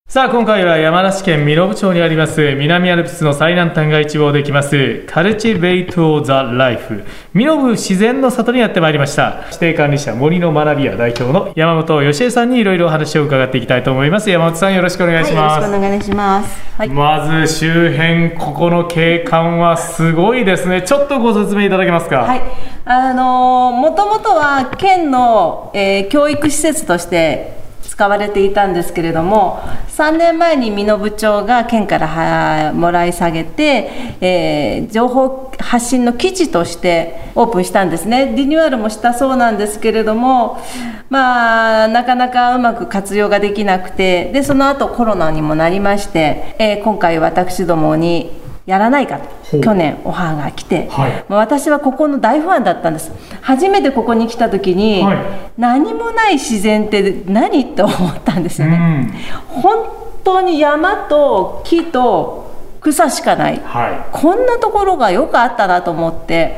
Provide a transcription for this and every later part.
さあ今回は山梨県身延町にあります南アルプスの最南端が一望できますカルチベイト・ザ・ライフ身延自然の里にやってまいりました。指定管理者森の学び屋代表の山本義恵さんにいろいろお話を伺っていきたいと思います。山本さんよろしくお願いします。 よろしくお願いします、 まず周辺ここの景観はすごいですね。ちょっとご説明いただけますか。 もともとは県の、教育施設として使われていたんですけれども、3年前に身延町が県からもらい下げて、情報発信の基地としてオープンしたんですね。リニューアルもしたそうなんですけれども、なかなかうまく活用ができなくて、でその後コロナにもなりまして、今回私どもにやらないかと去年オファーが来て、私はここの大ファンだったんです。初めてここに来た時に、何もない自然って何と思ったんですよね。本当に山と木と草しかない、こんなところがよくあったなと思って、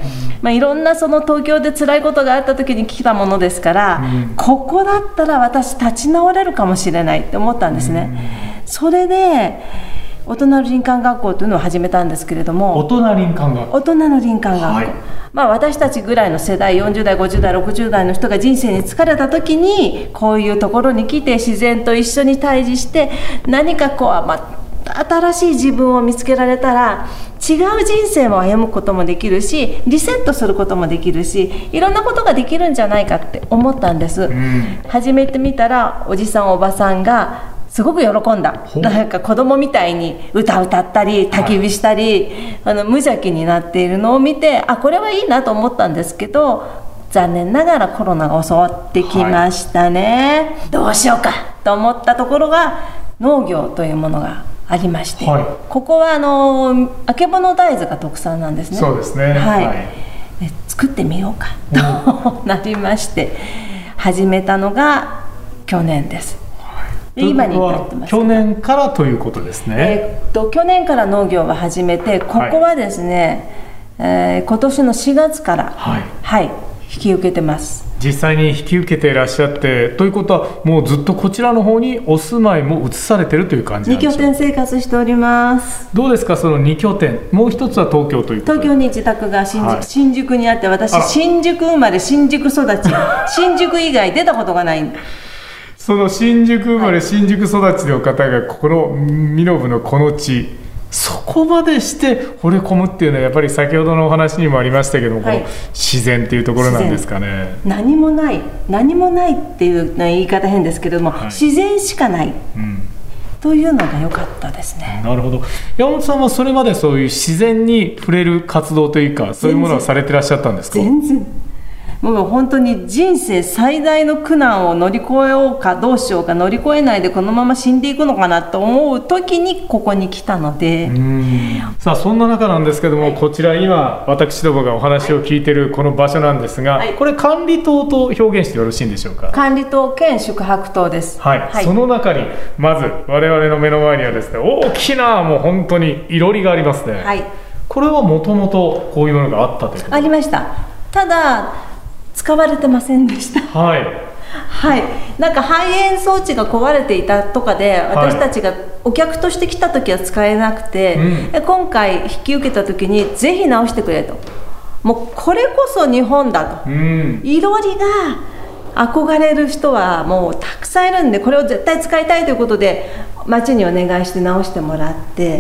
いろんなその東京で辛いことがあった時に来たものですから、ここだったら私立ち直れるかもしれないって思ったんですね。それで大人の林間学校というのを始めたんですけれども、 大人林間学校、 大人の林間学校、私たちぐらいの世代、40代50代60代の人が人生に疲れた時にこういうところに来て自然と一緒に対峙して何か新しい自分を見つけられたら違う人生を歩むこともできるし、リセットすることもできるし、いろんなことができるんじゃないかって思ったんです。始めてみたらおじさんおばさんがすごく喜んだ。なんか子供みたいに歌ったり焚き火したり、無邪気になっているのを見て、これはいいなと思ったんですけど、残念ながらコロナが襲ってきましたね。どうしようかと思ったところが農業というものがありまして、ここはあけぼの大豆が特産なんですね。 そうですね。 で作ってみようかとなりまして始めたのが去年です。今に至ってます。 去年からということですね。 去年から農業を始めて、ここはですね、今年の4月から、引き受けてます。 実際に引き受けていらっしゃって、ということはもうずっとこちらの方にお住まいも移されているという感じなんでしょうか。 2拠点生活しております。 どうですか、その2拠点、もう一つは東京ということで。 東京に自宅が新宿にあって、私新宿生まれ新宿育ち新宿以外出たことがないんだ。 その新宿生まれ、新宿育ちの方がこの身延のこの地、そこまでして惚れ込むっていうのはやっぱり先ほどのお話にもありましたけども、この自然っていうところなんですかね。 何もないっていう言い方変ですけれども、自然しかない、というのが良かったですね。 なるほど。山本さんはそれまでそういう自然に触れる活動というか、そういうものはされてらっしゃったんですか。 全然もう本当に人生最大の苦難を乗り越えようかどうしようか、乗り越えないでこのまま死んでいくのかなと思う時にここに来たので、 さあそんな中なんですけども、こちら今私どもがお話を聞いているこの場所なんですが、これ管理棟と表現してよろしいんでしょうか。 管理棟兼宿泊棟です。 その中にまず我々の目の前にはですね、大きなもう本当にいろりがありますね。これはもともとこういうものがあったということ。 ありました。ただ使われてませんでした。なんか排煙装置が壊れていたとかで、私たちがお客として来た時は使えなくて、今回引き受けた時にぜひ直してくれと、もうこれこそ日本だと、いろりが憧れる人はもうたくさんいるんで、これを絶対使いたいということで町にお願いして直してもらって、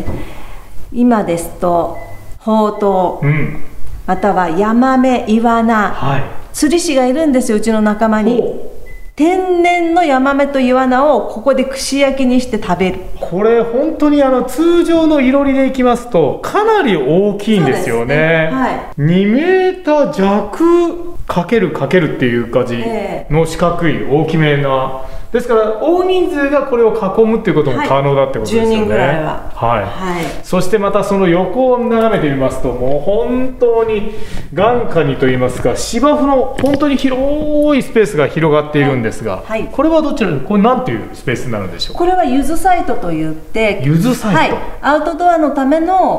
今ですとほうとう、またはヤマメ、イワナ、釣り師がいるんですよ、うちの仲間に。天然のヤマメとイワナをここで串焼きにして食べる。これ本当に通常のいろりでいきますとかなり大きいんですよね。2メーター弱かけるっていう感じの四角い大きめな、ですから大人数がこれを囲むっていうことも可能だってことですよね。 10人ぐらいは。 そしてまたその横を眺めてみますと、もう本当に眼下にといいますか、芝生の本当に広いスペースが広がっているんですが、これはどちら、これ何ていうスペースになるんでしょうか。 これはゆずサイトといって、 ゆずサイト、 アウトドアのための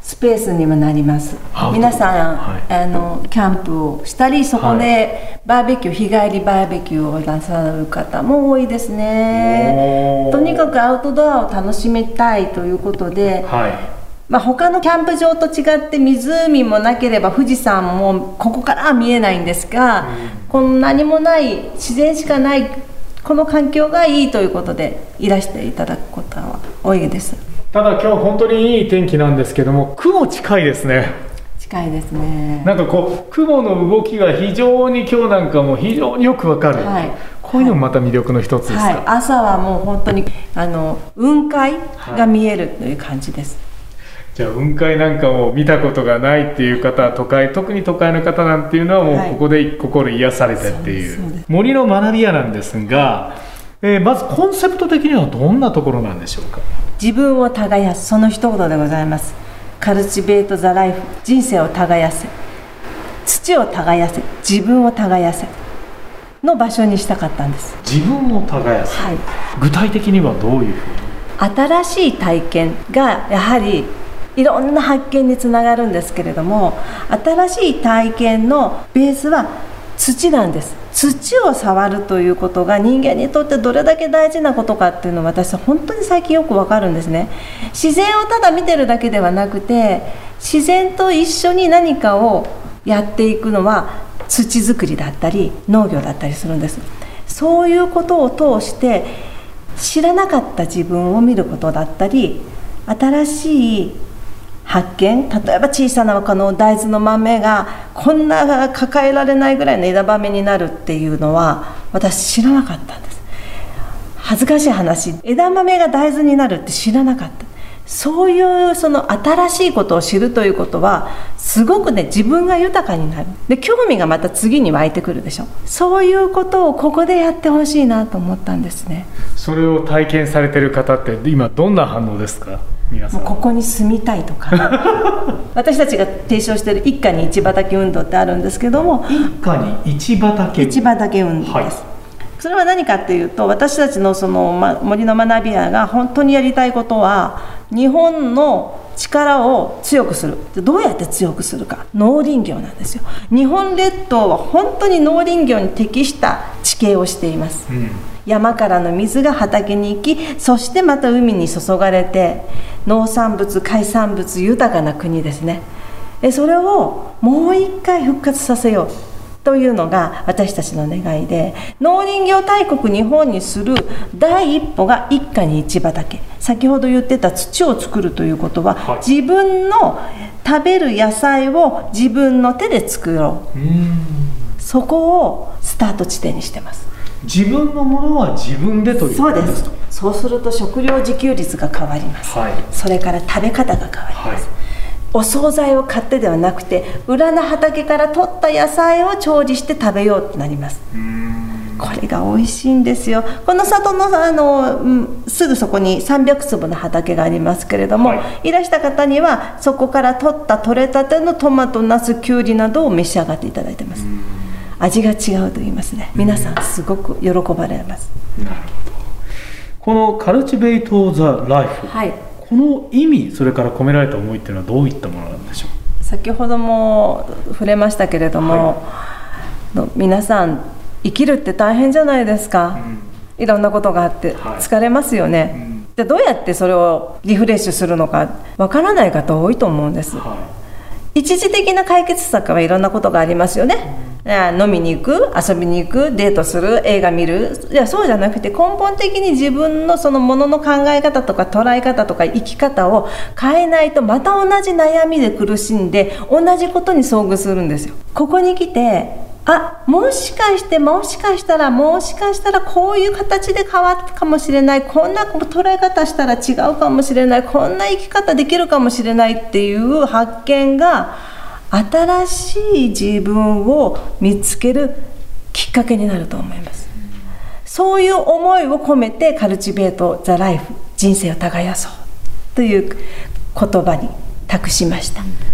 スペースにもなります。皆さん、キャンプをしたり、そこでバーベキュー、日帰りバーベキューをなさる方も多いですね。とにかくアウトドアを楽しみたいということで、他のキャンプ場と違って湖もなければ富士山もここからは見えないんですが、この何もない自然しかないこの環境がいいということでいらしていただくことは多いです。 ただ今日本当にいい天気なんですけども、雲近いですね。 近いですね。 なんかこう雲の動きが非常に今日なんかも非常によくわかる、こういうのもまた魅力の一つですか。 朝はもう本当に雲海が見えるという感じです。 じゃあ雲海なんかも見たことがないっていう方、特に都会の方なんていうのはもうここで心癒されてっていう、森の学び屋なんですが、まずコンセプト的にはどんなところなんでしょうか。 自分を耕す、その一言でございます。カルチベートザライフ、人生を耕せ、土を耕せ、自分を耕せの場所にしたかったんです。 自分を耕す、具体的にはどういうふうに。 新しい体験がやはりいろんな発見につながるんですけれども、新しい体験のベースは土なんです。土を触るということが人間にとってどれだけ大事なことかっていうのを私は本当に最近よくわかるんですね。自然をただ見てるだけではなくて、自然と一緒に何かをやっていくのは土作りだったり農業だったりするんです。そういうことを通して知らなかった自分を見ることだったり、新しい発見、例えば小さなこの大豆の豆がこんな抱えられないぐらいの枝豆になるっていうのは私知らなかったんです。恥ずかしい話、枝豆が大豆になるって知らなかった。そういうその新しいことを知るということはすごくね、自分が豊かになる。で、興味がまた次に湧いてくるでしょ。そういうことをここでやってほしいなと思ったんですね。 それを体験されている方って今どんな反応ですか。皆さんもうここに住みたいとか私たちが提唱している一家に一畑運動ってあるんですけども、 一家に一畑運動です、それは何かっていうと、私たちのその、森の学び屋が本当にやりたいことは日本の力を強くする。どうやって強くするか、農林業なんですよ。日本列島は本当に農林業に適した地形をしています、山からの水が畑に行き、そしてまた海に注がれて、農産物海産物豊かな国ですね。それをもう一回復活させようというのが私たちの願いで、農林業大国日本にする第一歩が一家に一畑。先ほど言ってた土を作るということは、自分の食べる野菜を自分の手で作ろう、そこをスタート地点にしてます。 自分のものは自分でということです。 そうすると食料自給率が変わります、それから食べ方が変わります、お惣菜を買ってではなくて裏の畑から取った野菜を調理して食べようとなります。これが美味しいんですよ。この里のすぐそこに300坪の畑がありますけれども、いらした方にはそこから取れたてのトマト、ナス、キュウリなどを召し上がっていただいてます。味が違うと言いますね。皆さんすごく喜ばれます。 なるほど。このカルチベイト・ザ・ライフ、この意味、それから込められた思いっていうのはどういったものなんでしょう。 先ほども触れましたけれども、皆さん生きるって大変じゃないですか、いろんなことがあって疲れますよね、でどうやってそれをリフレッシュするのかわからない方多いと思うんです、一時的な解決策はいろんなことがありますよね。飲みに行く、遊びに行く、デートする、映画見る。いや、そうじゃなくて根本的に自分のそのものの考え方とか捉え方とか生き方を変えないと、また同じ悩みで苦しんで同じことに遭遇するんですよ。ここに来て、もしかしたらこういう形で変わったかもしれない、こんな捉え方したら違うかもしれない、こんな生き方できるかもしれないっていう発見が新しい自分を見つけるきっかけになると思います。そういう思いを込めてカルチベート・ザ・ライフ、人生を耕そうという言葉に託しました。